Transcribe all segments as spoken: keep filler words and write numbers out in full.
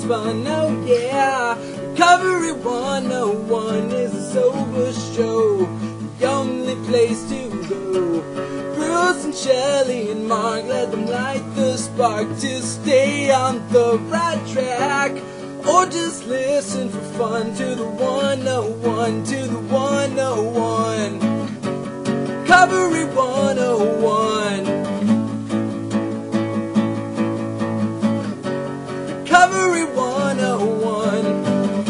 sounds fun, oh yeah. Recovery one oh one is a sober show, the only place to go. Bruce and Shelley and Mark, let them light the spark to stay on the right track. Or just listen for fun to the one oh one, to the one oh one. Recovery one oh one. Recovery one oh one.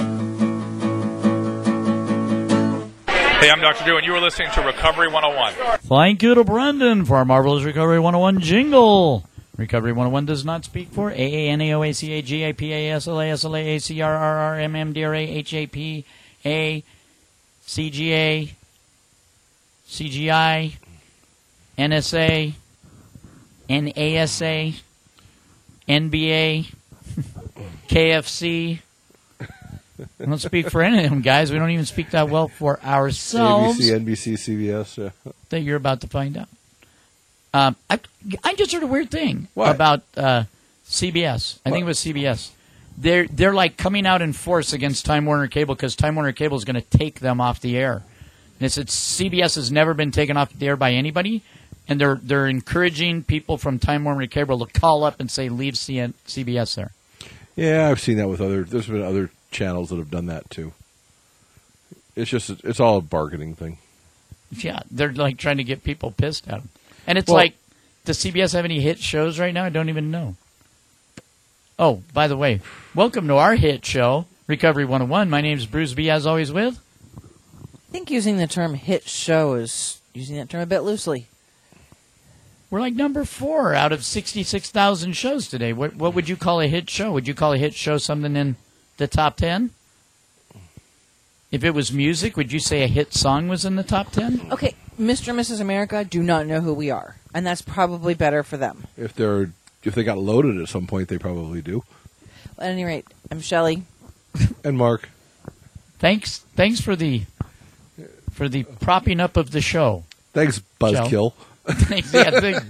Hey, I'm Doctor Drew, and you are listening to Recovery one oh one. Thank you to Brendan for our marvelous Recovery one oh one jingle. Recovery one oh one does not speak for A A N A O A C A G A P A S L A S L A A C R R R M M D R A H A P A C G A C G I N S A N A S A N B A K F C. We don't speak for any of them, guys. We don't even speak that well for ourselves. A B C, N B C, C B S. Yeah. That you're about to find out. Um, I, I just heard a weird thing What? about uh, C B S. I What? think it was C B S. They're they're like coming out in force against Time Warner Cable because Time Warner Cable is going to take them off the air. And it's, it's C B S has never been taken off the air by anybody, and they're they're encouraging people from Time Warner Cable to call up and say leave C N, C B S there. Yeah, I've seen that with other. There's been other channels that have done that too. It's just it's all a bargaining thing. Yeah, they're like trying to get people pissed at them. And it's Well- like, does C B S have any hit shows right now? I don't even know. Oh, by the way, welcome to our hit show, Recovery one oh one. My name's Bruce B, as always with. I think using the term hit show is using that term a bit loosely. We're like number four out of sixty-six thousand shows today. What, what would you call a hit show? Would you call a hit show something in the top ten? If it was music, would you say a hit song was in the top ten? Okay, Mister and Missus America do not know who we are, and that's probably better for them. If they're if they got loaded at some point, they probably do. At any rate, I'm Shelley. And Mark, Thanks, thanks for the for the propping up of the show. thanks, Buzzkill. Thanks, yeah, thank-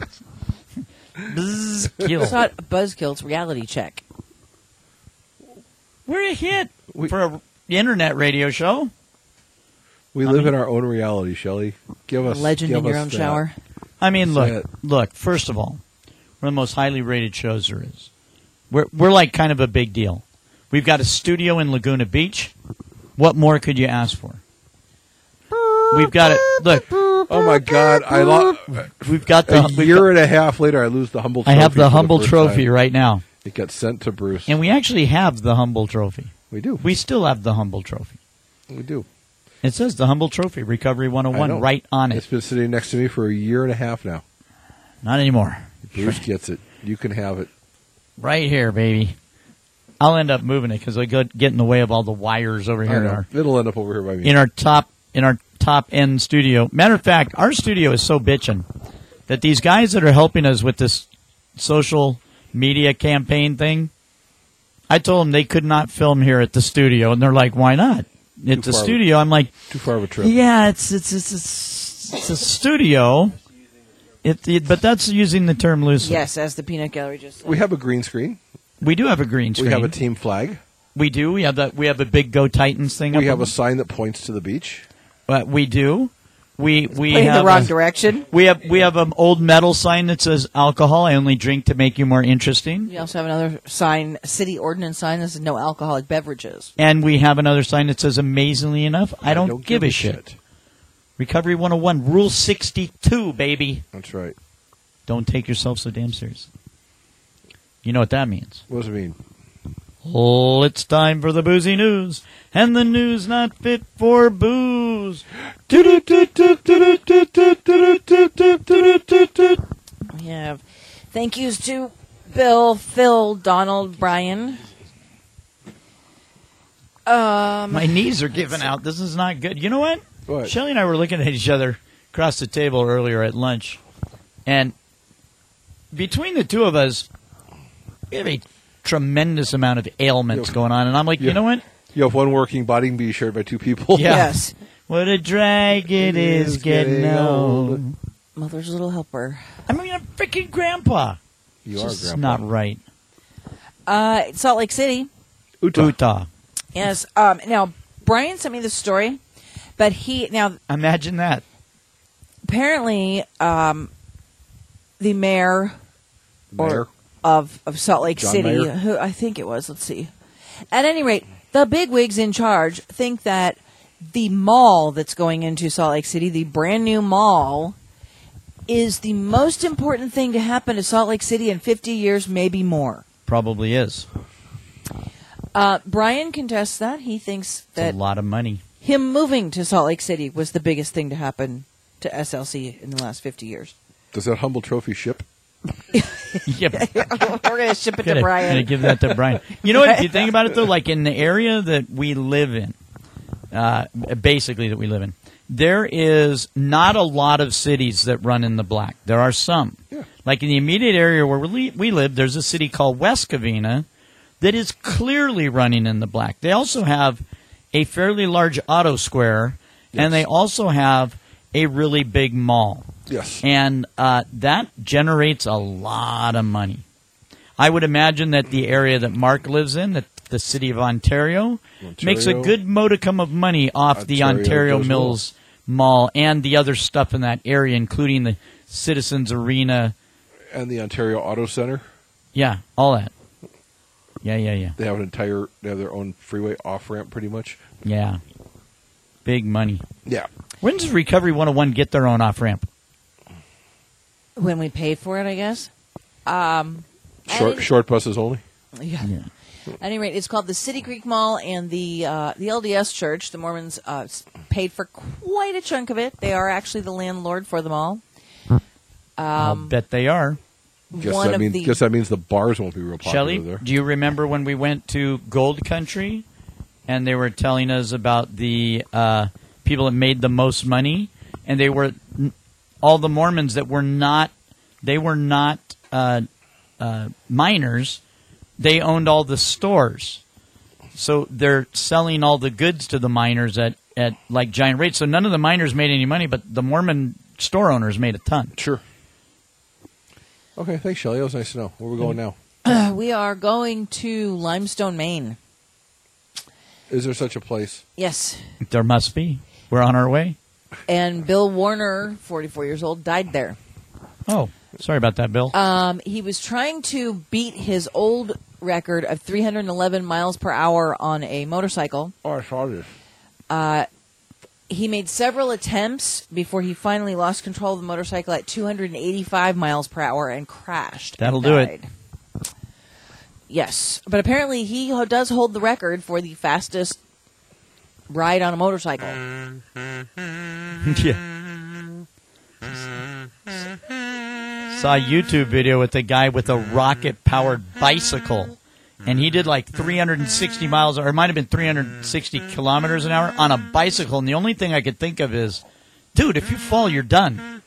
Buzzkill. It's not Buzzkill, it's Reality Check. We're a hit We- for a internet radio show. We I live mean- in our own reality, Shelley. Give us Legend give in your us own that. shower. I mean, Say look, it. look. First of all, one of the most highly rated shows there is. We're we're like kind of a big deal. We've got a studio in Laguna Beach. What more could you ask for? We've got it. Look, Oh my God! I lo- we've got the. a we've year got- and a half later, I lose the humble. I Trophy have the for humble first trophy time. right now, It got sent to Bruce. and we actually have the humble trophy. we do. We still have the humble trophy. We do. It says the humble trophy, Recovery one oh I one, know. right on It's it. been sitting next to me for a year and a half now. Not anymore. Bruce gets it. You can have it. Right here, baby. I'll end up moving it because I get in the way of all the wires over I here in know. our It'll end up over here by me. in our top in our top end studio. Matter of fact, our studio is so bitchin' that these guys that are helping us with this social media campaign thing, I told them they could not film here at the studio, and they're like, "Why not? It's Too a far. studio." I'm like, Too far of a trip. "Yeah, it's it's it's it's, it's a studio." It, it, but that's using the term loosely. Yes, as the Peanut Gallery just said. We have a green screen. We do have a green screen. We have a team flag. We do. We have that. We have a big Go Titans thing. We up have a on- sign that points to the beach. But we do. We we Playing have the wrong a- direction. We have we have an old metal sign that says alcohol. I only drink to make you more interesting. We also have another sign, city ordinance sign that says no alcoholic beverages. And we have another sign that says amazingly enough, I don't, give, a shit. Recovery one oh one, Rule sixty-two, baby. That's right. Don't take yourself so damn serious. You know what that means. What does it mean? Oh, it's time for the boozy news. And the news not fit for booze. We have thank yous to Bill, Phil, Donald, Brian. Um, My knees are giving out. This is not good. You know what? What? Shelley and I were looking at each other across the table earlier at lunch. And between the two of us, we have a tremendous amount of ailments Yeah. going on. And I'm like, Yeah. you know what? You have one working body and be shared by two people. Yeah. Yes. What a drag it is getting old. Mother's little helper. I mean, I'm freaking grandpa. You It's are just grandpa. not right. Uh, Salt Lake City. Utah. Utah. Yes. Um, now, Brian sent me the story, but he now Imagine that. apparently um, the mayor, Mayor. Or, of of Salt Lake John City, Mayer? who I think it was. Let's see. At any rate, the bigwigs in charge think that the mall that's going into Salt Lake City, the brand new mall, is the most important thing to happen to Salt Lake City in fifty years, maybe more. Probably is. Uh, Brian contests that. He thinks It's that a lot of money. him moving to Salt Lake City was the biggest thing to happen to S L C in the last fifty years. Does that humble trophy ship? Yep. We're going to ship it Gonna, to Brian. gonna give that to Brian. You know what? If you think about it, though, like in the area that we live in, uh, basically that we live in, there is not a lot of cities that run in the black. There are some. Yeah. Like in the immediate area where we, we live, there's a city called West Covina that is clearly running in the black. They also have a fairly large auto square, Yes. and they also have a really big mall. Yes. And uh, that generates a lot of money. I would imagine that the area that Mark lives in, that the city of Ontario, Ontario. makes a good modicum of money off the Ontario Ontario does Mills Mall and the other stuff in that area, including the Citizens Arena. And the Ontario Auto Center. Yeah, all that. Yeah, yeah, yeah. They have an entire, they have their own freeway off ramp pretty much. Yeah. Big money. Yeah. When does Recovery one oh one get their own off-ramp? When we pay for it, I guess. Um, Short, any- short buses only. yeah. Yeah. At any rate, it's called the City Creek Mall, and the uh, the L D S Church, the Mormons, uh, s- paid for quite a chunk of it. They are actually the landlord for the mall. I'll Um, bet they are. Guess one that of means the guess that means the bars won't be real popular Shelley, there. do you remember when we went to Gold Country and they were telling us about the uh, people that made the most money, and they were n- all the Mormons that were not they were not uh, uh, minors. They owned all the stores, so they're selling all the goods to the miners at, at like giant rates. So none of the miners made any money, but the Mormon store owners made a ton. Sure. Okay, thanks, Shelley. That was nice to know. Where are we going now? we are going to Limestone, Maine. Is there such a place? Yes. There must be. We're on our way. And Bill Warner, forty-four years old, died there. Oh, sorry about that, Bill. Um, he was trying to beat his old record of three hundred eleven miles per hour on a motorcycle. Oh, I saw this. Uh, he made several attempts before he finally lost control of the motorcycle at two hundred eighty-five miles per hour and crashed. That'll and do it. died. Yes, but apparently he ho- does hold the record for the fastest ride on a motorcycle. Yeah. Saw a YouTube video with a guy with a rocket-powered bicycle, and he did like three hundred sixty miles, or it might have been three hundred sixty kilometers an hour on a bicycle. And the only thing I could think of is, dude, if you fall, you're done.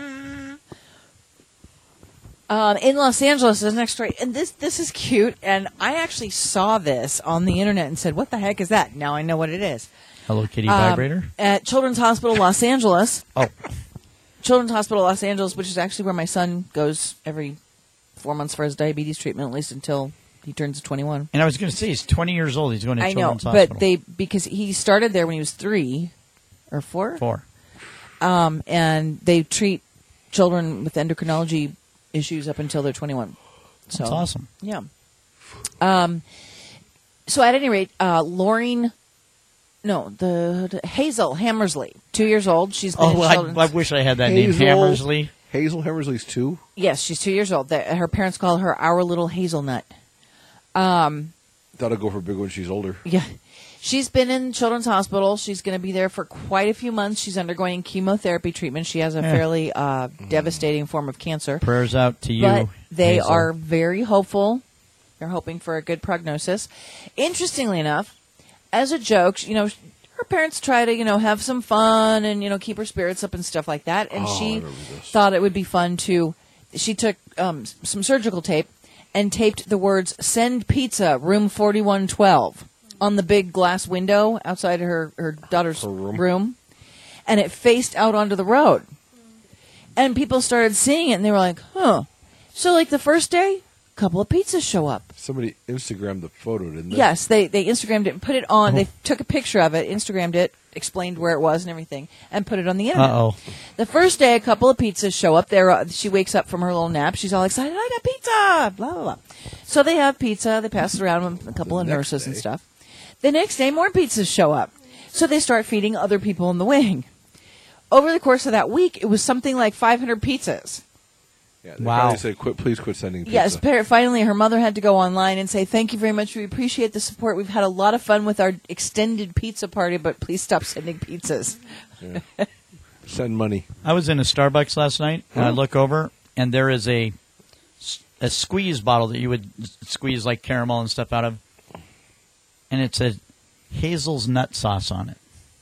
Um, in Los Angeles, this next story, and this this is cute, and I actually saw this on the internet and said, "What the heck is that?" Now I know what it is. Hello Kitty Um, vibrator. At Children's Hospital Los Angeles. Oh, Children's Hospital Los Angeles, which is actually where my son goes every four months for his diabetes treatment, at least until he turns twenty-one. and I was going to say he's twenty years old. He's going to I know, Children's Hospital. but they because he started there when he was three or four, four. um, and they treat children with endocrinology issues up until they're twenty-one. So That's awesome. yeah. Um. So at any rate, uh, Lauren, no, the, the Hazel Hammersley, two years old. She's been Oh, in well, children's. I, I wish I had that Hazel. name, Hammersley. Hazel Hammersley's two? Yes, she's two years old. The, her parents call her our little hazelnut. Um, That'll go for big when she's older. yeah, she's been in Children's Hospital. She's going to be there for quite a few months. She's undergoing chemotherapy treatment. She has a Yeah. fairly uh, devastating form of cancer. Prayers out to you. But they Hazel. are very hopeful. They're hoping for a good prognosis. Interestingly enough, as a joke, you know, her parents try to, you know, have some fun and, you know, keep her spirits up and stuff like that. And Oh, I she remember this. thought it would be fun to, she took um, s- some surgical tape and taped the words, "Send pizza, room forty-one twelve," on the big glass window outside her, her daughter's Her room. room. And it faced out onto the road. And people started seeing it and they were like, huh. So, like, the first day, couple of pizzas show up. Somebody Instagrammed the photo, didn't they? Yes, they, they Instagrammed it and put it on. Oh. They took a picture of it, Instagrammed it, explained where it was and everything, and put it on the internet. Uh-oh. The first day, a couple of pizzas show up. There, uh, she wakes up from her little nap. She's all excited. I got pizza! Blah, blah, blah. So they have pizza. They pass it around with a couple The of next nurses and day. stuff. The next day, more pizzas show up. So they start feeding other people in the wing. Over the course of that week, it was something like five hundred pizzas. Yeah, they Wow. finally said, "Quit! Please quit sending pizza." Yes, par- finally, her mother had to go online and say, "Thank you very much. We appreciate the support. We've had a lot of fun with our extended pizza party, but please stop sending pizzas." Yeah. Send money. I was in a Starbucks last night, and I look over, and there is a a squeeze bottle that you would squeeze like caramel and stuff out of, and it said Hazel's nut sauce on it.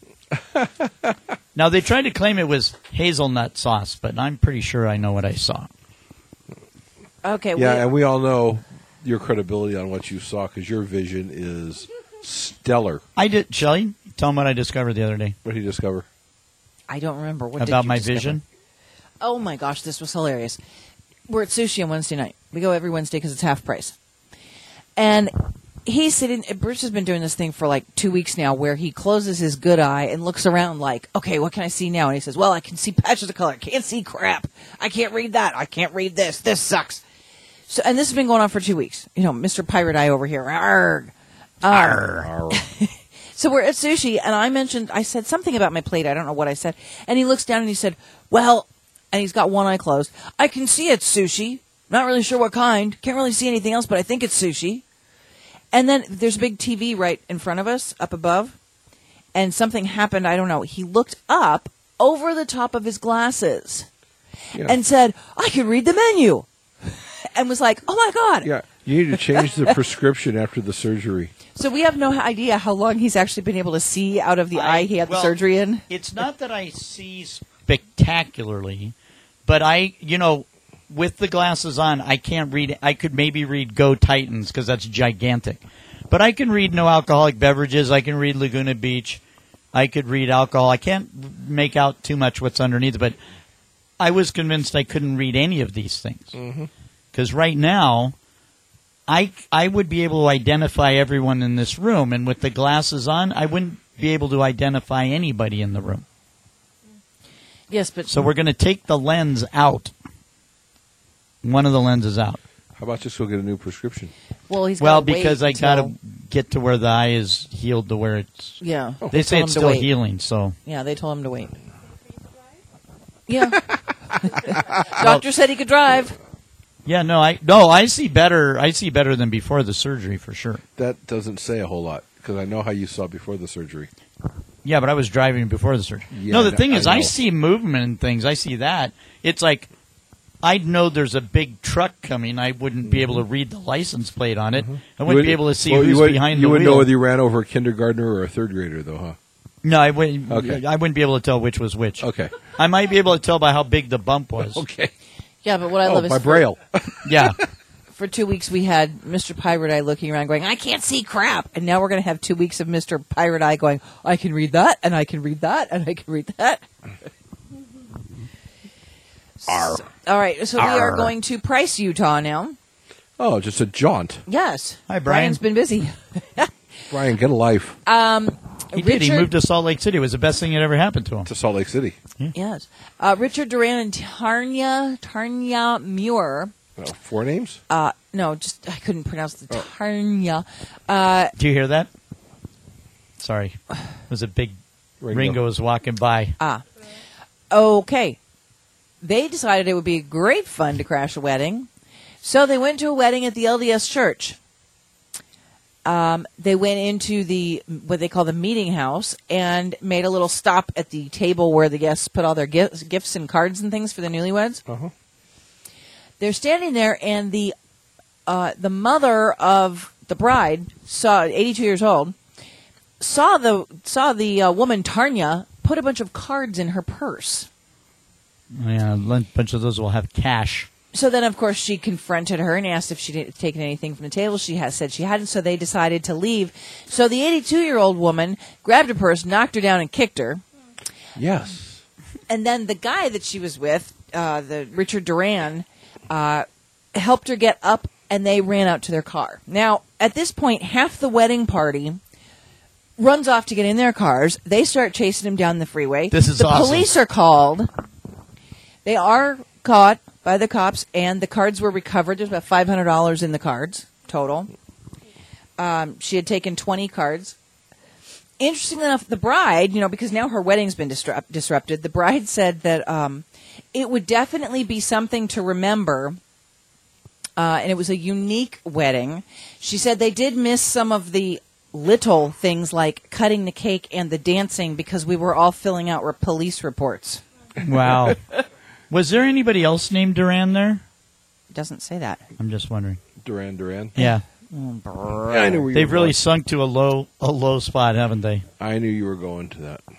Now, they tried to claim it was hazelnut sauce, but I'm pretty sure I know what I saw. Okay. Yeah, we, and we all know your credibility on what you saw because your vision is stellar. I did, Shelley, tell them what I discovered the other day What did you discover? I don't remember what did about you my discover? vision. Oh my gosh, this was hilarious. We're at sushi on Wednesday night. We go every Wednesday because it's half price. And he's sitting. Bruce has been doing this thing for like two weeks now, where he closes his good eye and looks around like, "Okay, what can I see now?" And he says, "Well, I can see patches of color. I can't see crap. I can't read that. I can't read this. This sucks." So, and this has been going on for two weeks. You know, Mister Pirate Eye over here. Arrgh. Arr. So we're at sushi, and I mentioned, I said something about my plate. I don't know what I said. And he looks down and he said, "Well," and he's got one eye closed, "I can see it's sushi. Not really sure what kind. Can't really see anything else, but I think it's sushi." And then there's a big T V right in front of us, up above, and something happened. I don't know. He looked up over the top of his glasses Yeah. and said, "I can read the menu," and was like, "Oh my God." Yeah, you need to change the prescription after the surgery. So we have no idea how long he's actually been able to see out of the I- eye he had well, the surgery in. It's not that I see spectacularly, but I, you know, with the glasses on, I can't read. I could maybe read Go Titans because that's gigantic. But I can read no alcoholic beverages. I can read Laguna Beach. I could read alcohol. I can't make out too much what's underneath, but I was convinced I couldn't read any of these things. Because right now, I, I would be able to identify everyone in this room, and with the glasses on, I wouldn't be able to identify anybody in the room. Yes, but So we're going to take the lens out. One of the lenses out. How about just go get a new prescription? well, he's Well, gotta wait because I got to until- get to where the eye is healed to where it's. Yeah, They say told it's him to still wait. healing, so. Yeah, they told him to wait. Yeah, doctor said he could drive. Yeah, no, I no, I see better. I see better than before the surgery for sure. That doesn't say a whole lot because I know how you saw before the surgery. Yeah, but I was driving before the surgery. Yeah, no, the I thing know- is, I I know. see movement and things. I see that. It's like I'd know there's a big truck coming. I wouldn't be able to read the license plate on it. I wouldn't be able to see Well, you who's would- behind You the wouldn't wheel. know whether you ran over a kindergartner or a third grader, though, huh? No, I wouldn't. Okay. I wouldn't be able to tell which was which. Okay. I might be able to tell by how big the bump was. Okay. Yeah, but what I Oh, love is my for- braille. Yeah. For two weeks we had Mister Pirate Eye looking around, going, "I can't see crap," and now we're going to have two weeks of Mister Pirate Eye going, "I can read that, and I can read that, and I can read that." Arr. So- all right, so we are Arr. going to Price, Utah now. Oh, just a jaunt. Yes. Hi, Brian. Brian's been busy. Brian, get a life He did. He Richard- moved to Salt Lake City. It was the best thing that ever happened to him. to Salt Lake City. Yes. Uh, Richard Duran and Tarnia, Tarnia Muir. Oh, four names? Uh, no, just, I couldn't pronounce the Oh. Tarnia. Uh, Do you hear that? Sorry. It was a big Ringo. Ringo was walking by. ah. Okay. They decided it would be great fun to crash a wedding. So they went to a wedding at the L D S church. Um, they went into the what they call the meeting house and made a little stop at the table where the guests put all their gifts, gifts and cards and things for the newlyweds. Uh-huh. They're standing there, and the uh, the mother of the bride, saw eighty-two years old, saw the saw the uh, woman Tarnia put a bunch of cards in her purse. Yeah, a bunch of those will have cash. So then, of course, she confronted her and asked if she'd taken anything from the table. She has said she hadn't, so they decided to leave. So the eighty-two-year-old woman grabbed her purse, knocked her down, and kicked her. Yes. And then the guy that she was with, uh, the Richard Duran, uh, helped her get up and they ran out to their car. Now, at this point, half the wedding party runs off to get in their cars. They start chasing him down the freeway. This is the awesome. police are called. They are caught by the cops, and the cards were recovered. There's about five hundred dollars in the cards total. Um, she had taken twenty cards. Interestingly enough, the bride, you know, because now her wedding's been disrupt- disrupted, the bride said that um, it would definitely be something to remember, uh, and it was a unique wedding. She said they did miss some of the little things like cutting the cake and the dancing because we were all filling out re- police reports. Wow. Was there anybody else named Duran there? It doesn't say that. I'm just wondering. Duran Duran. Yeah. Yeah, I knew where you They've were really going. sunk to a low a low spot, haven't they? I knew you were going to that.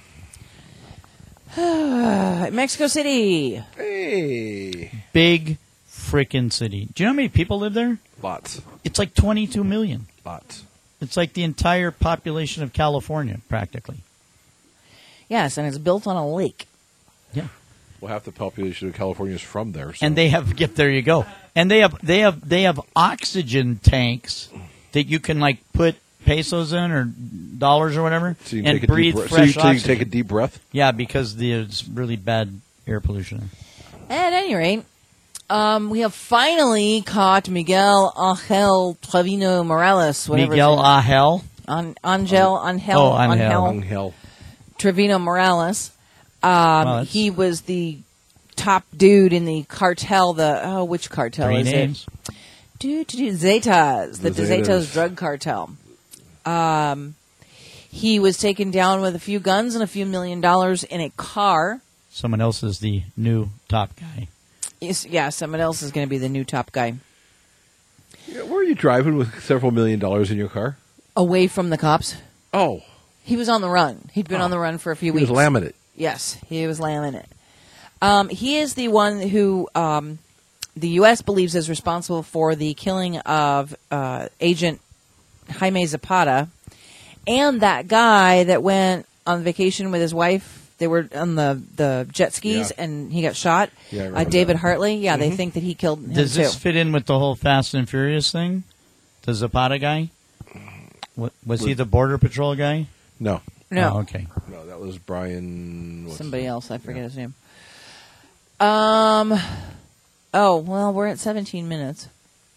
Uh, Mexico City. Hey, Big frickin' city. Do you know how many people live there? lots, It's like twenty-two million. lots. It's like the entire population of California, practically. Yes, and it's built on a lake. Yeah. Well, half the population of California is from there. So. And they have yep, there you go. And they have they have they have oxygen tanks that you can like put pesos in or dollars or whatever so you can and take a breathe deep breath. fresh so you, so you oxygen. can take a deep breath. Yeah, because there's really bad air pollution. At any rate, um, we have finally caught Miguel Angel Trevino Morales. Whatever Miguel his name is. Angel. An- Angel, Angel, Oh, Angel. Angel Hung hell. Trevino Morales. Um, Well, that's- he was the top dude in the cartel. The oh, which cartel Three is names. it? Do do do Zetas, the, The Zetas. Zetas. drug cartel. Um, he was taken down with a few guns and a few million dollars in a car. Someone else is the new top guy. Yes, yeah, someone else is going to be the new top guy. Yeah, where are you driving with several million dollars in your car? Away from the cops. Oh, He was on the run. He'd been Oh. on the run for a few he weeks. was lambing it. Yes, he was lambing it. Um, he is the one who um, the U S believes is responsible for the killing of uh, Agent Jaime Zapata and that guy that went on vacation with his wife. They were on the, the jet skis Yeah. and he got shot. Yeah, I uh, remember David that. Hartley. Yeah, they think that he killed him Does too. this fit in with the whole Fast and Furious thing? The Zapata guy? What, was he the Border Patrol guy? No, no, Oh, okay. no, that was Brian. What's somebody else. I forget his name. Um. Oh well, we're at seventeen minutes.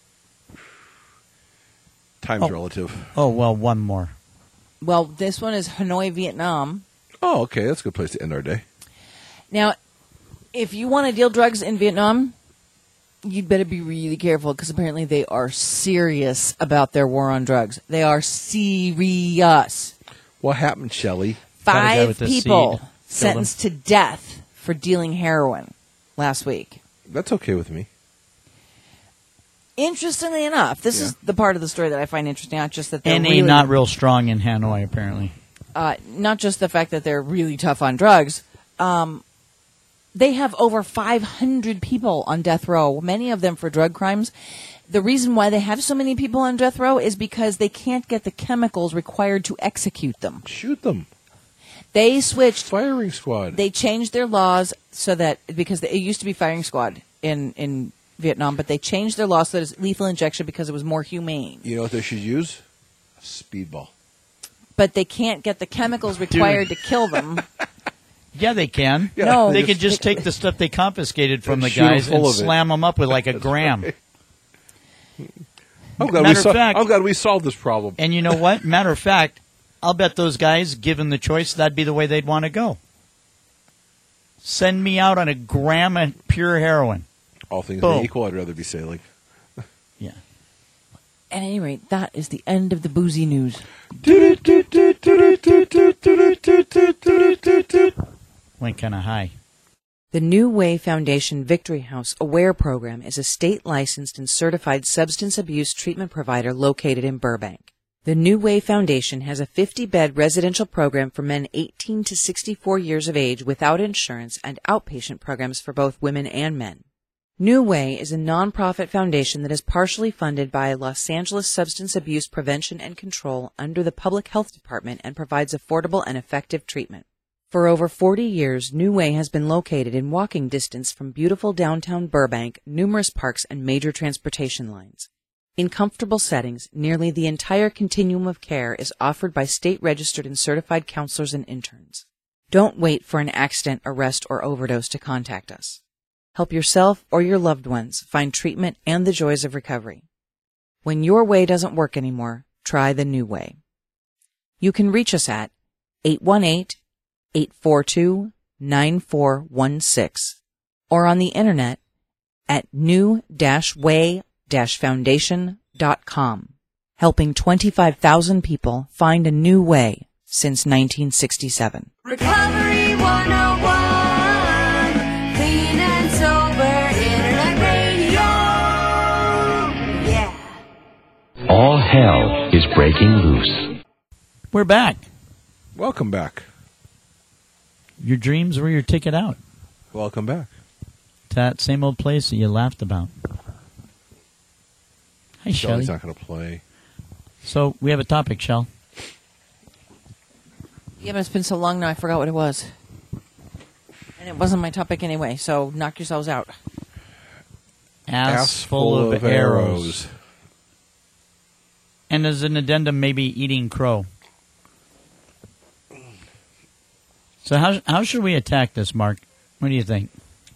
Time's Oh. relative. Oh, well, one more. Well, this one is Hanoi, Vietnam. Oh, okay, that's a good place to end our day. Now, if you want to deal drugs in Vietnam, you'd better be really careful because apparently they are serious about their war on drugs. They are serious. What happened, Shelley? Got a guy Five with the people seed. sentenced to death for dealing heroin last week. That's okay with me. Interestingly enough, this Yeah. is the part of the story that I find interesting. Not just that they're N A really, not real strong in Hanoi, apparently. uh, not just the fact that they're really tough on drugs. Um, they have over five hundred people on death row, many of them for drug crimes. The reason why they have so many people on death row is because they can't get the chemicals required to execute them. Shoot them. They switched. Firing squad. They changed their laws so that because it used to be firing squad in in Vietnam, but they changed their laws so that it's lethal injection because it was more humane. you know what they should use? A speedball. But they can't get the chemicals required to kill them. Yeah, they can. Yeah, No. They just- could just take the stuff they confiscated from And the shoot 'em guys full and of it. slam them up with like a gram. I'm glad, we Matter of sol- fact- I'm glad we solved this problem. And you know what? Matter of fact, I'll bet those guys, given the choice, that'd be the way they'd want to go. Send me out on a gram of pure heroin. All things Boom. being equal, I'd rather be sailing. Yeah. At any rate, that is the end of the boozy news. Went kind of high. The New Way Foundation Victory House Aware program is a state-licensed and certified substance abuse treatment provider located in Burbank. The New Way Foundation has a fifty-bed residential program for men eighteen to sixty-four years of age without insurance and outpatient programs for both women and men. New Way is a nonprofit foundation that is partially funded by Los Angeles Substance Abuse Prevention and Control under the Public Health Department and provides affordable and effective treatment. For over forty years, New Way has been located in walking distance from beautiful downtown Burbank, numerous parks, and major transportation lines. In comfortable settings, nearly the entire continuum of care is offered by state-registered and certified counselors and interns. Don't wait for an accident, arrest, or overdose to contact us. Help yourself or your loved ones find treatment and the joys of recovery. When your way doesn't work anymore, try the new way. You can reach us at eight one eight, eight four two, nine four one six or on the internet at new dash way dash foundation dot com, helping twenty-five thousand people find a new way since nineteen sixty-seven. Recovery one oh one, clean and sober internet radio. Yeah. All hell is breaking loose. We're back. Welcome back. Your dreams were your ticket out. Welcome back. To that same old place that you laughed about. Hi, Shelley. Shelley's not going to play. So we have a topic, Shell. Yeah, but it's been so long now I forgot what it was. And it wasn't my topic anyway, so knock yourselves out. Ass, Ass full, of, arrows. And as an addendum, maybe eating crow. So how how should we attack this, Mark? What do you think?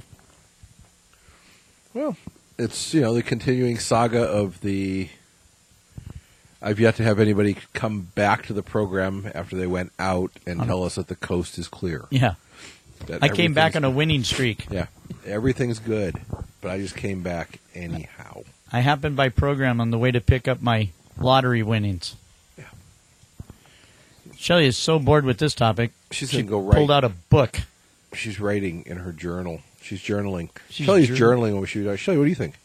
Well, it's, you know, the continuing saga of the... I've yet to have anybody come back to the program after they went out and tell us that the coast is clear. Yeah. That I came back on a everything's- winning streak. Yeah. Everything's good, but I just came back anyhow. I happened by program on the way to pick up my lottery winnings. Yeah. Shelley is so bored with this topic, She's she going to go write. pulled out a book. She's writing in her journal. She's journaling. She's Shelley's jour- journaling when she was... Shelley, what do you think?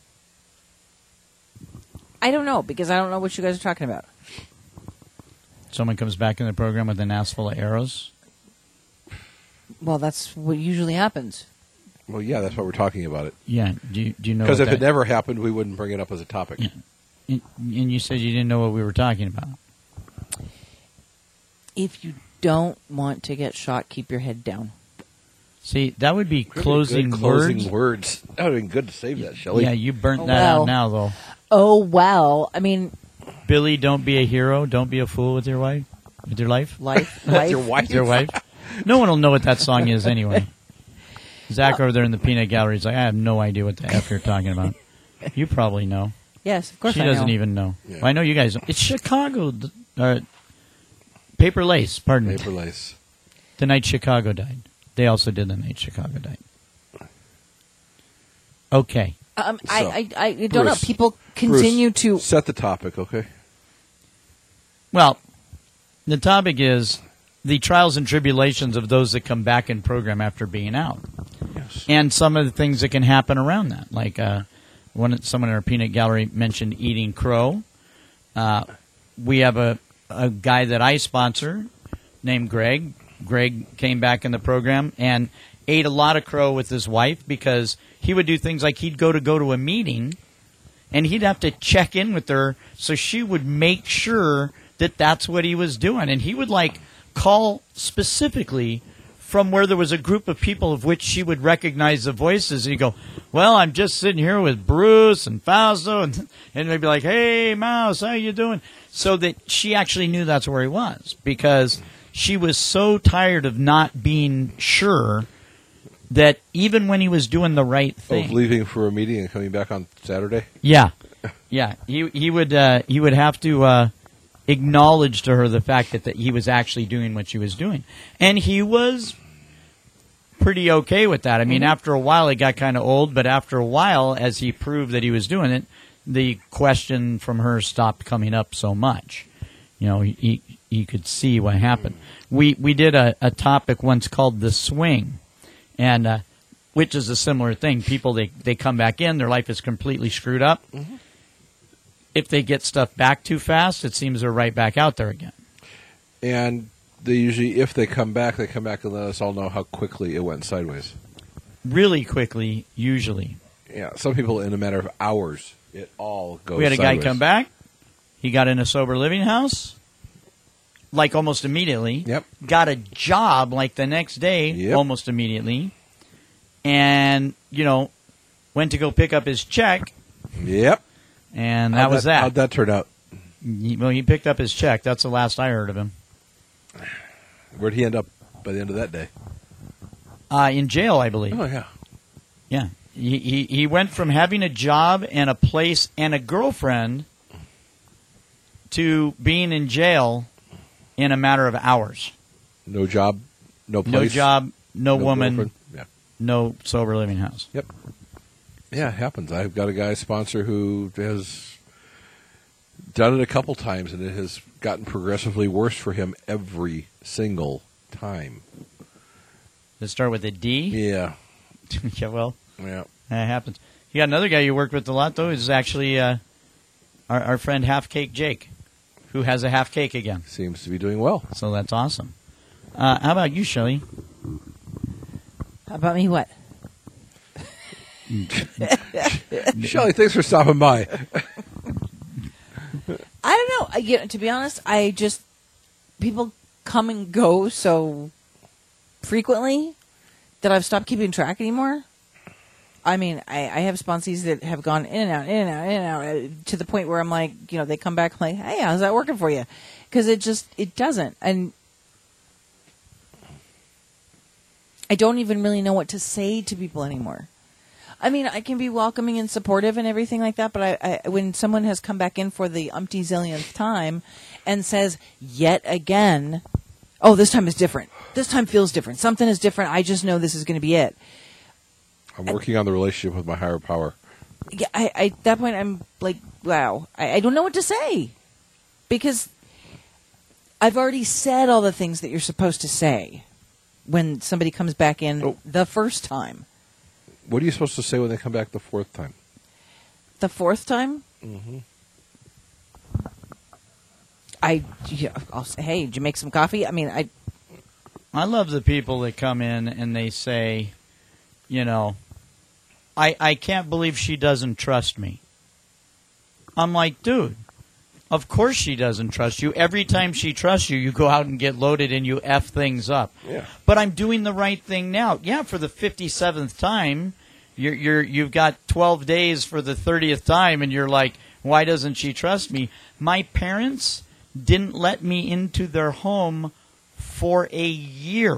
I don't know, because I don't know what you guys are talking about. Someone comes back in the program with an ass full of arrows. Well, that's what usually happens. Well, yeah, that's why we're talking about it. Yeah. Do you, do you know Because what if it that- never happened, we wouldn't bring it up as a topic. Yeah. And, and you said you didn't know what we were talking about. If you don't want to get shot, keep your head down. See, that would be Really closing, good closing words. words. That would have been good to save that, Shelley. Yeah, you burnt Oh, that well. out now, though. Oh, well. I mean, Billy, don't be a hero. Don't be a fool with your wife. With your life. life, That's life. your wife. With your wife. No one will know what that song is anyway. Zach over there in the peanut gallery is like, I have no idea what the F you're talking about. You probably know. Yes, of course She I doesn't know. even know. Yeah. Well, I know you guys don't. It's Chicago. th- Uh, Paper Lace, pardon me. Paper lace. The night Chicago died. They also did the night Chicago died. Okay. Um, So, I, I, I don't know. Bruce, People continue Bruce, to... set the topic, okay? Well, the topic is the trials and tribulations of those that come back in program after being out. Yes. And some of the things that can happen around that. Like uh, one, someone in our peanut gallery mentioned eating crow. Uh, we have a, a guy that I sponsor named Greg. Greg came back in the program and ate a lot of crow with his wife because he would do things like he'd go to go to a meeting and he'd have to check in with her so she would make sure that that's what he was doing. And he would like call specifically from where there was a group of people of which she would recognize the voices. And he'd go, well, I'm just sitting here with Bruce and Fausto. And, and they'd be like, hey, Mouse, how you doing? So that she actually knew that's where he was because she was so tired of not being sure that even when he was doing the right thing. Of leaving for a meeting and coming back on Saturday? Yeah, yeah. He he would uh, he would have to uh, acknowledge to her the fact that, that he was actually doing what she was doing, and he was pretty okay with that. I mean, after a while, it got kind of old, but after a while, as he proved that he was doing it, the question from her stopped coming up so much. You know, he he, he could see what happened. We we did a, a topic once called the swing. And uh, which is a similar thing. People, they, they come back in, their life is completely screwed up. Mm-hmm. If they get stuff back too fast, it seems they're right back out there again. And they usually, if they come back, they come back and let us all know how quickly it went sideways. Really quickly, usually. Yeah, some people in a matter of hours, it all goes We had a sideways. guy come back. He got in a sober living house, like almost immediately. Yep. Got a job like the next day, Yep. almost immediately. And, you know, went to go pick up his check. Yep. And that How'd was that. How'd that turn out? He- well, he picked up his check. That's the last I heard of him. Where'd he end up by the end of that day? Uh, in jail, I believe. Oh, yeah. Yeah. He, he he went from having a job and a place and a girlfriend to being in jail in a matter of hours. No job, no place. No job, no, no woman, girlfriend. Yeah. no sober living house. Yep. Yeah, it happens. I've got a guy sponsor who has done it a couple times, and it has gotten progressively worse for him every single time. Let's start with a D. Yeah. Yeah, well, Yeah. that happens. You got another guy you worked with a lot, though, is actually uh, our, our friend Half Cake Jake, who has a half cake again. Seems to be doing well. So that's awesome. Uh, how about you, Shelley? How about me? What? Shelley, thanks for stopping by. I don't know. I, you know. To be honest, I just people come and go so frequently that I've stopped keeping track anymore. I mean, I, I have sponsees that have gone in and out, in and out, in and out, uh, to the point where I'm like, you know, they come back I'm like, hey, how's that working for you? Because it just, it doesn't. And I don't even really know what to say to people anymore. I mean, I can be welcoming and supportive and everything like that, but I, I, when someone has come back in for the umpty zillionth time and says, yet again, oh, this time is different. This time feels different. Something is different. I just know this is going to be it. I'm working on the relationship with my higher power. Yeah, I, I, at that point, I'm like, wow, I, I don't know what to say. Because I've already said all the things that you're supposed to say when somebody comes back in Oh. the first time. What are you supposed to say when they come back the fourth time? The fourth time? Mm-hmm. I, yeah, I'll say, hey, did you make some coffee? I mean, I, I love the people that come in and they say, you know, I I can't believe she doesn't trust me. I'm like, dude, of course she doesn't trust you. Every time she trusts you, you go out and get loaded and you F things up. Yeah. But I'm doing the right thing now. Yeah, for the fifty-seventh time, you're, you're, you've got twelve days for the thirtieth time, and you're like, why doesn't she trust me? My parents didn't let me into their home for a year.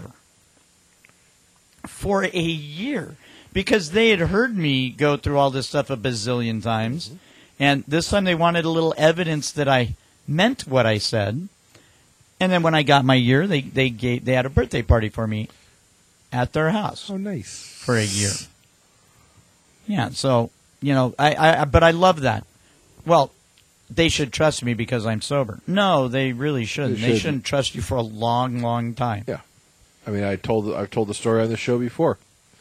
For a year. Because they had heard me go through all this stuff a bazillion times. Mm-hmm. And this time they wanted a little evidence that I meant what I said. And then when I got my year, they, they, gave, they had a birthday party for me at their house. Oh, nice. For a year. Yeah, so, you know, I, I but I love that. Well, they should trust me because I'm sober. No, they really shouldn't. They They shouldn't. shouldn't trust you for a long, long time. Yeah. I mean, I told I've told the story on the show before.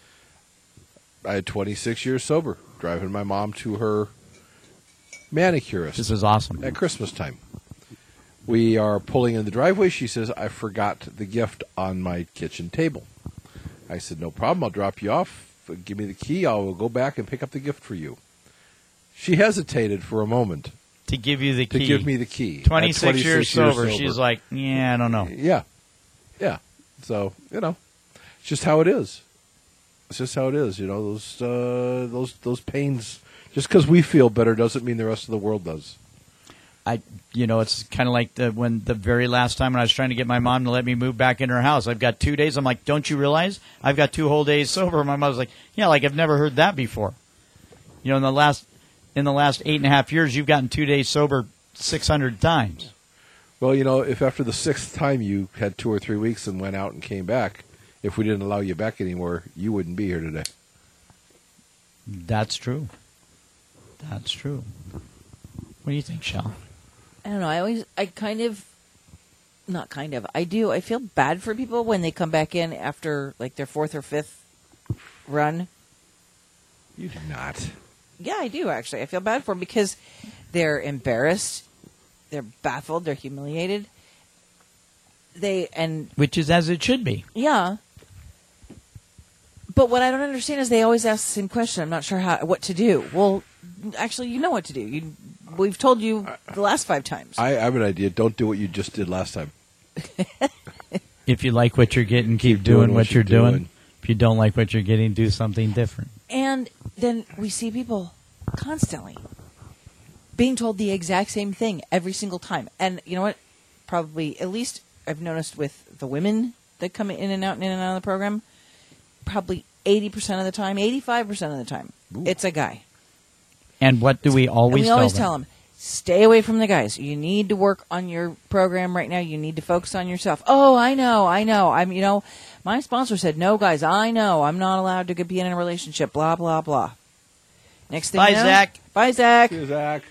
I had twenty-six years sober, driving my mom to her manicurist. This is awesome. At Christmas time. We are pulling in the driveway. She says, I forgot the gift on my kitchen table. I said, no problem. I'll drop you off. Give me the key. I will go back and pick up the gift for you. She hesitated for a moment. To give you the To key. give me the key. At twenty-six, years, sober. sober. She's like, yeah, I don't know. Yeah. Yeah. So, you know, it's just how it is. It's just how it is. You know, those uh, those those pains, just because we feel better doesn't mean the rest of the world does. I, you know, it's kind of like the, when the very last time when I was trying to get my mom to let me move back in her house. I've got two days. I'm like, don't you realize I've got two whole days sober? My mother's like, yeah, like I've never heard that before. You know, in the last in the last eight and a half years, you've gotten two days sober six hundred times. Well, you know, if after the sixth time you had two or three weeks and went out and came back, if we didn't allow you back anymore, you wouldn't be here today. That's true. That's true. What do you think, Shell? I don't know. I always, I kind of, not kind of, I do. I feel bad for people when they come back in after like their fourth or fifth run. You do not. Yeah, I do actually. I feel bad for them because they're embarrassed, they're baffled, they're humiliated. They and Which is as it should be. yeah. But what I don't understand is they always ask the same question. I'm not sure how what to do. Well, actually, you know what to do. You, we've told you the last five times. I, I have an idea. Don't do what you just did last time. If you like what you're getting, keep, Keep doing, doing what, what you're you're doing. doing. If you don't like what you're getting, do something different. And then we see people constantly. being told the exact same thing every single time. And you know what? Probably, at least I've noticed with the women that come in and out and in and out of the program, probably eighty percent of the time, eighty-five percent of the time, Ooh. It's a guy. And what do we always and we tell always them? tell them, stay away from the guys. You need to work on your program right now. You need to focus on yourself. Oh, I know, I know. I'm, you know, my sponsor said, no, guys, I know. I'm not allowed to be in a relationship, blah, blah, blah. Next thing Bye, you know, Zach. Bye, Zach. See you, Zach.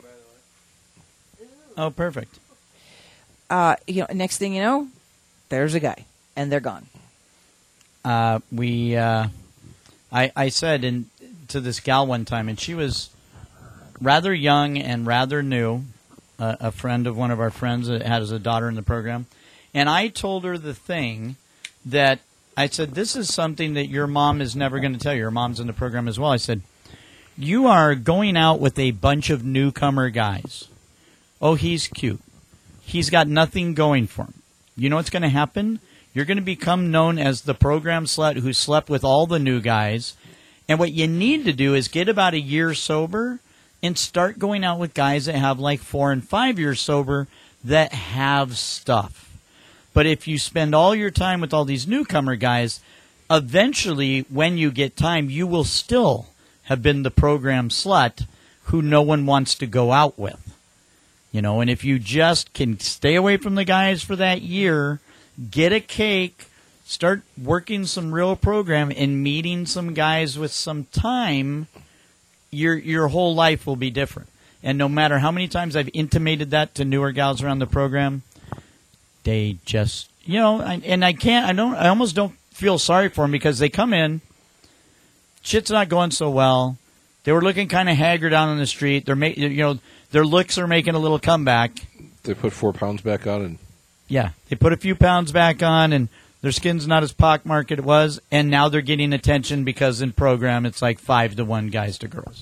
Oh, perfect. Uh, you know, next thing you know, there's a guy, and they're gone. Uh, we, uh, I, I said in, to this gal one time, and she was rather young and rather new, uh, a friend of one of our friends that has a daughter in the program, and I told her the thing that I said, this is something that your mom is never going to tell you. Your mom's in the program as well. I said, you are going out with a bunch of newcomer guys. Oh, he's cute. He's got nothing going for him. You know what's going to happen? You're going to become known as the program slut who slept with all the new guys. And what you need to do is get about a year sober and start going out with guys that have like four and five years sober that have stuff. But if you spend all your time with all these newcomer guys, eventually when you get time, you will still have been the program slut who no one wants to go out with. You know, and if you just can stay away from the guys for that year, get a cake, start working some real program and meeting some guys with some time, your your whole life will be different. And no matter how many times I've intimated that to newer gals around the program, they just, you know, I, and I can't, I don't, I almost don't feel sorry for them because they come in, shit's not going so well. They were looking kind of haggard out on the street. They're ma- you know, their looks are making a little comeback. They put four pounds back on, and yeah, they put a few pounds back on, and their skin's not as pockmarked as it was, and now they're getting attention because in program it's like five to one guys to girls.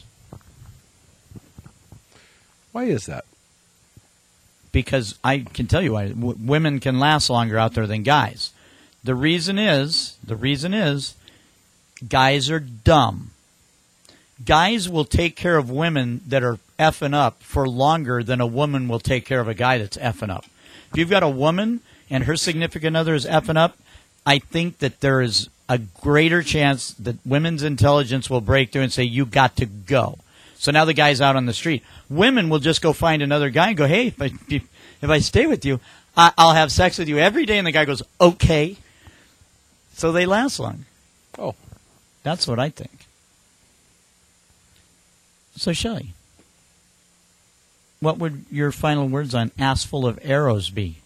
Why is that? Because I can tell you why. W- women can last longer out there than guys. The reason is, the reason is, guys are dumb. Guys will take care of women that are effing up for longer than a woman will take care of a guy that's effing up. If you've got a woman and her significant other is effing up, I think that there is a greater chance that women's intelligence will break through and say, you got to go. So now the guy's out on the street. Women will just go find another guy and go, hey, if I, if I stay with you, I, I'll have sex with you every day. And the guy goes, okay. So they last long. Oh. That's what I think. So, Shelley, what would your final words on Ass Full of Arrows be?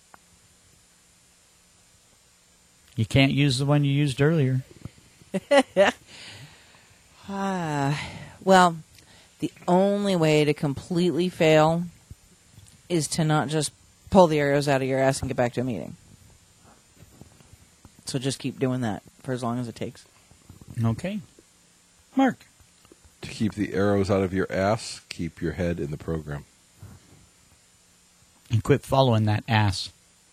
You can't use the one you used earlier. uh, well, the only way to completely fail is to not just pull the arrows out of your ass and get back to a meeting. So just keep doing that for as long as it takes. Okay. Mark. To keep the arrows out of your ass, keep your head in the program. And quit following that ass.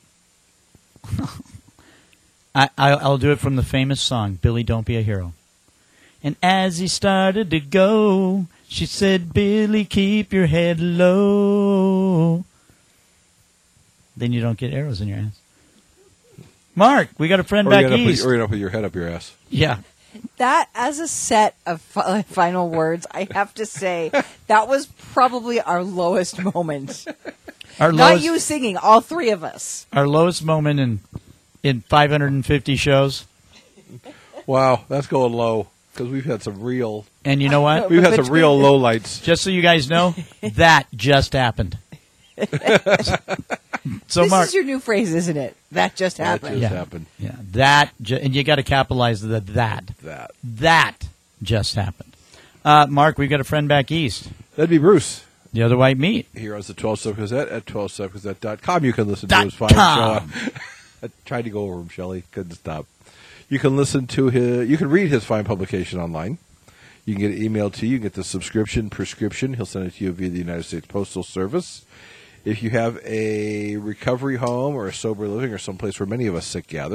I, I, I'll do it from the famous song, Billy, Don't Be a Hero. And as he started to go, she said, Billy, keep your head low. Then you don't get arrows in your ass. Mark, we got a friend or back you east. Put, or you don't put your head up your ass. Yeah. That, as a set of fi- final words, I have to say, that was probably our lowest moment. Our Not lowest, you singing, all three of us. Our lowest moment in in five hundred fifty shows. Wow, that's going low because we've had some real. And you know what? We've had some real low lights. Just so you guys know, that just happened. So this Mark, is your new phrase, isn't it? That just happened. That just yeah, happened. Yeah, that ju- and you got to capitalize the that. That. That just happened. Uh, Mark, we've got a friend back east. That'd be Bruce. The other white meat. Here on the twelve Step Gazette at twelve step gazette dot com. You can listen Dot to his fine com. show. I tried to go over him, Shelley. Couldn't stop. You can listen to his. You can read his fine publication online. You can get it emailed to you. You can get the subscription prescription. He'll send it to you via the United States Postal Service. If you have a recovery home or a sober living or someplace where many of us sick gather,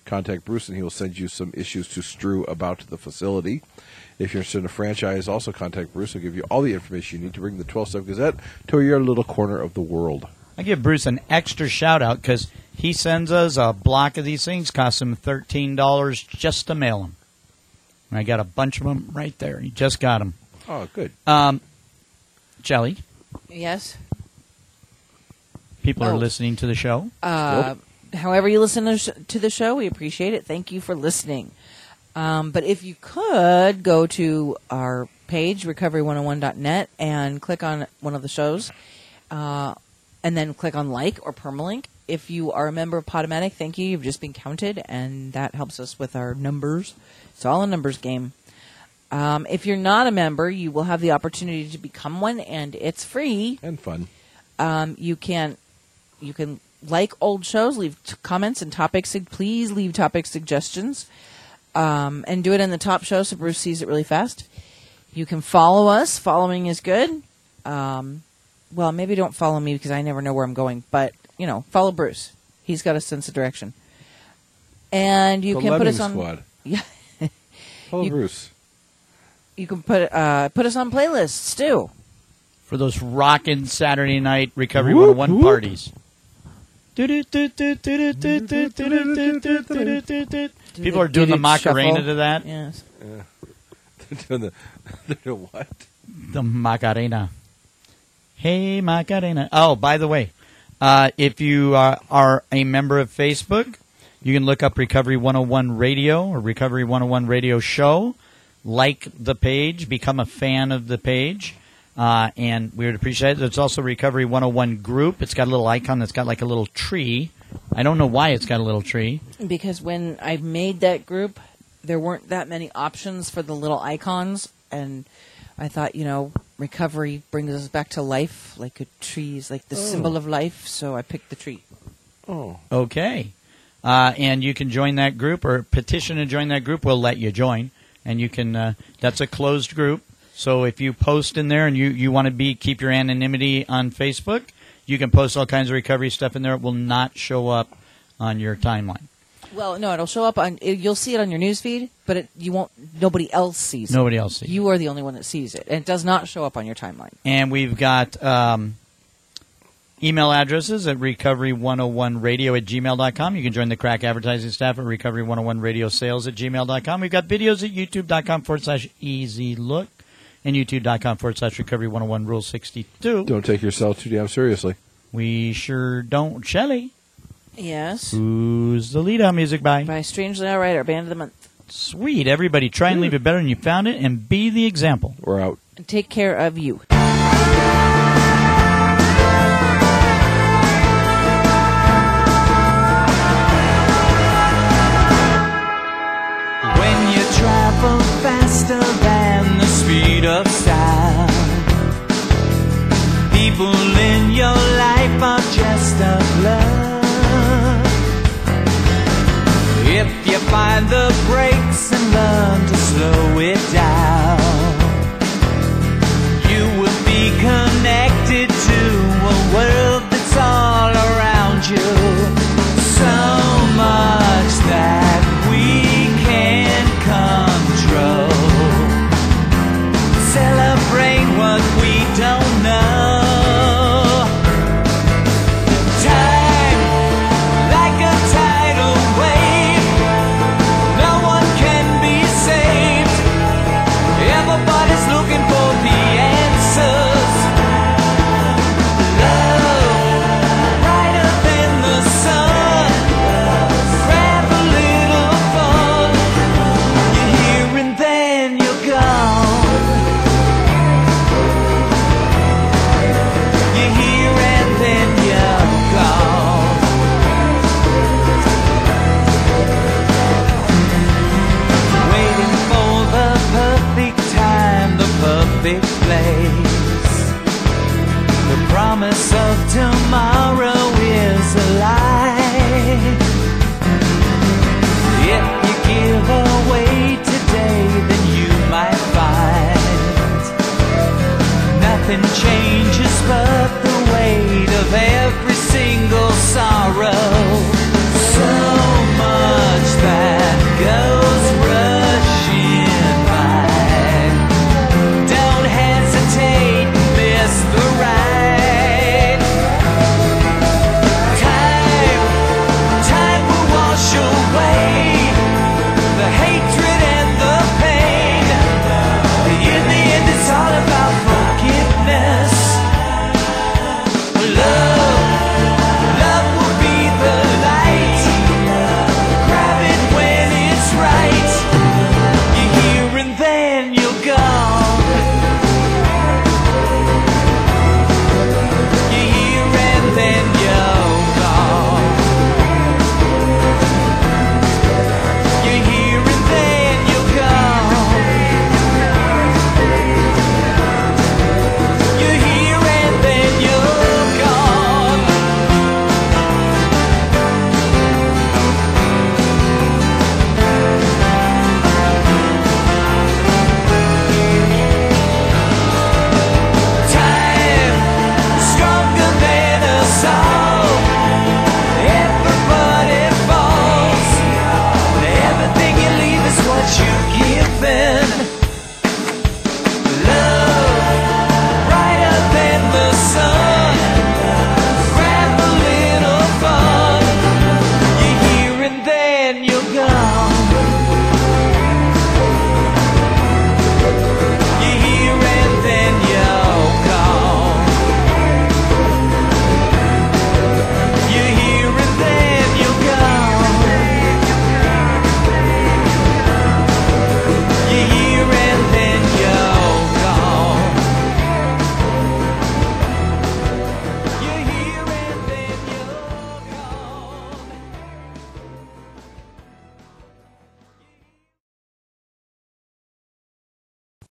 contact Bruce and he will send you some issues to strew about the facility. If you're interested in a franchise, also contact Bruce. He'll give you all the information you need to bring the twelve-step Gazette to your little corner of the world. I give Bruce an extra shout-out because he sends us a block of these things, costs him thirteen dollars just to mail them. And I got a bunch of them right there. He just got them. Oh, good. Um, Shelley, Yes. people are Oh. listening to the show. Uh, however you listen to sh- to the show, we appreciate it. Thank you for listening. Um, but if you could go to our page, recovery one oh one dot net, and click on one of the shows, uh, and then click on like or permalink. If you are a member of Podomatic, thank you. You've just been counted, and that helps us with our numbers. It's all a numbers game. Um, if you're not a member, you will have the opportunity to become one, and it's free. And fun. Um, you can you can like old shows, leave t- comments and topics. Please leave topic suggestions, um, and do it in the top show so Bruce sees it really fast. You can follow us. Following is good. Um, well, maybe don't follow me because I never know where I'm going. But you know, follow Bruce. He's got a sense of direction. And you the can put Lemming us on. Squad. Yeah, Hello, You- Bruce. you can put uh, put us on playlists too. For those rockin' Saturday night Recovery Whoop, one oh one whoop. parties. People are doing the Macarena Shuffle. to that. Yes. They're doing the, they're doing what? The Macarena. Hey, Macarena. Oh, by the way, uh, if you uh, are a member of Facebook, you can look up Recovery one oh one Radio or Recovery one oh one Radio Show. Like the page, become a fan of the page, uh, and we would appreciate it. There's also Recovery one oh one Group. It's got a little icon that's got like a little tree. I don't know why it's got a little tree. Because when I made that group, there weren't that many options for the little icons, and I thought, you know, recovery brings us back to life, like a tree is like the symbol of life, so I picked the tree. Oh. Okay. Uh, and you can join that group or petition to join that group. We'll let you join. And you can, uh, that's a closed group. So if you post in there and you, you want to be, keep your anonymity on Facebook, you can post all kinds of recovery stuff in there. It will not show up on your timeline. Well, no, it'll show up on, it, you'll see it on your newsfeed, but it, you won't, nobody else sees it. Nobody else sees it. You are the only one that sees it, and it does not show up on your timeline. And we've got um, email addresses at recovery one oh one radio at gmail dot com. You can join the crack advertising staff at recovery one oh one radio sales at gmail dot com. We've got videos at youtube.com forward slash easy look and youtube.com forward slash recovery one oh one rule sixty-two. Don't take yourself too damn seriously. We sure don't. Shelley, Yes. who's the lead on music by? By Strangely Alright, our band of the month. Sweet. Everybody try and leave it better than you found it and be the example. We're out. And take care of you. When you travel faster than the speed of sound, people in your life are just a blur. If you find the brakes and learn to slow it down,